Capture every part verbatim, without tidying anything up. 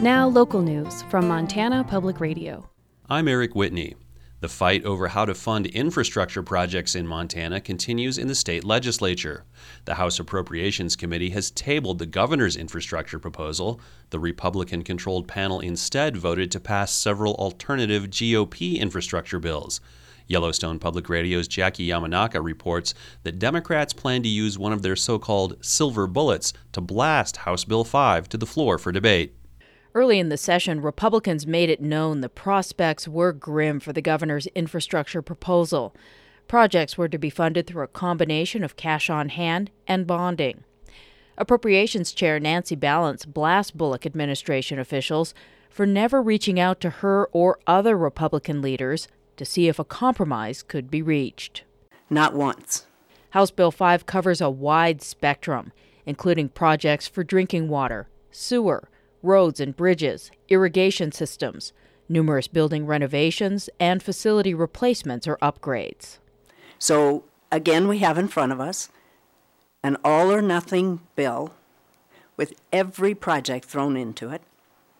Now, local news from Montana Public Radio. I'm Eric Whitney. The fight over how to fund infrastructure projects in Montana continues in the state legislature. The House Appropriations Committee has tabled the governor's infrastructure proposal. The Republican-controlled panel instead voted to pass several alternative G O P infrastructure bills. Yellowstone Public Radio's Jackie Yamanaka reports that Democrats plan to use one of their so-called silver bullets to blast House Bill five to the floor for debate. Early in the session, Republicans made it known the prospects were grim for the governor's infrastructure proposal. Projects were to be funded through a combination of cash on hand and bonding. Appropriations Chair Nancy Balance blasts Bullock administration officials for never reaching out to her or other Republican leaders to see if a compromise could be reached. Not once. House Bill five covers a wide spectrum, including projects for drinking water, sewer, roads and bridges, irrigation systems, numerous building renovations, and facility replacements or upgrades. So, again, we have in front of us an all-or-nothing bill with every project thrown into it,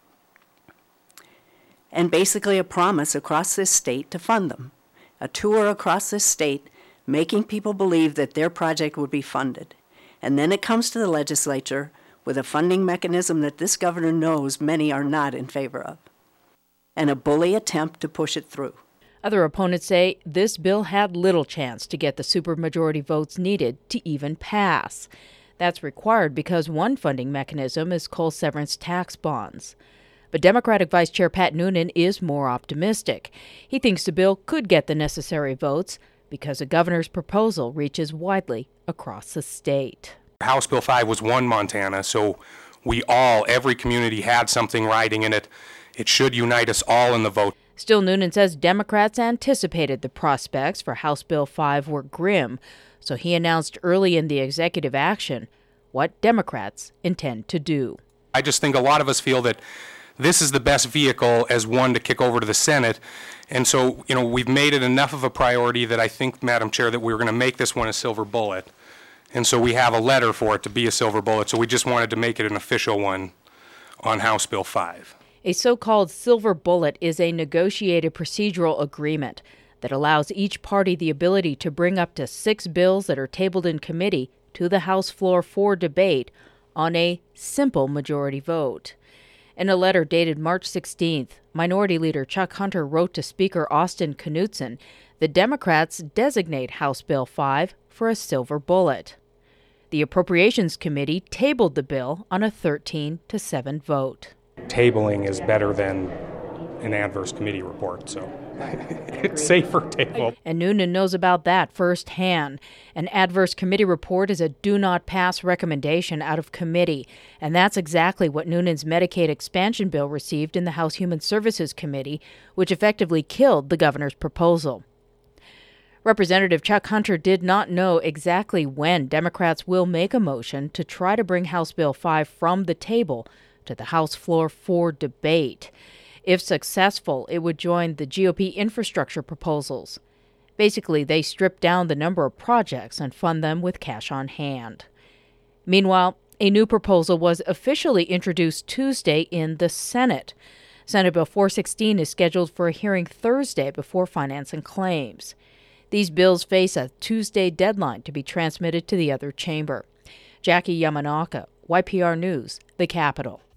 and basically a promise across this state to fund them. A tour across this state making people believe that their project would be funded. And then it comes to the legislature with a funding mechanism that this governor knows many are not in favor of, and a bully attempt to push it through. Other opponents say this bill had little chance to get the supermajority votes needed to even pass. That's required because one funding mechanism is coal severance tax bonds. But Democratic Vice Chair Pat Noonan is more optimistic. He thinks the bill could get the necessary votes because the governor's proposal reaches widely across the state. House Bill five was one Montana, so we all, every community had something riding in it. It should unite us all in the vote. Still, Noonan says Democrats anticipated the prospects for House Bill five were grim, so he announced early in the executive action what Democrats intend to do. I just think a lot of us feel that this is the best vehicle as one to kick over to the Senate. And so, you know, we've made it enough of a priority that I think, Madam Chair, that we're going to make this one a silver bullet. And so we have a letter for it to be a silver bullet, so we just wanted to make it an official one on House Bill five. A so-called silver bullet is a negotiated procedural agreement that allows each party the ability to bring up to six bills that are tabled in committee to the House floor for debate on a simple majority vote. In a letter dated March sixteenth, Minority Leader Chuck Hunter wrote to Speaker Austin Knudsen that Democrats designate House Bill five for a silver bullet. The Appropriations Committee tabled the bill on a thirteen to seven vote. Tabling is better than an adverse committee report, so it's safer table. And Noonan knows about that firsthand. An adverse committee report is a do-not-pass recommendation out of committee, and that's exactly what Noonan's Medicaid expansion bill received in the House Human Services Committee, which effectively killed the governor's proposal. Representative Chuck Hunter did not know exactly when Democrats will make a motion to try to bring House Bill five from the table to the House floor for debate. If successful, it would join the G O P infrastructure proposals. Basically, they strip down the number of projects and fund them with cash on hand. Meanwhile, a new proposal was officially introduced Tuesday in the Senate. Senate Bill four sixteen is scheduled for a hearing Thursday before Finance and Claims. These bills face a Tuesday deadline to be transmitted to the other chamber. Jackie Yamanaka, Y P R News, the Capitol.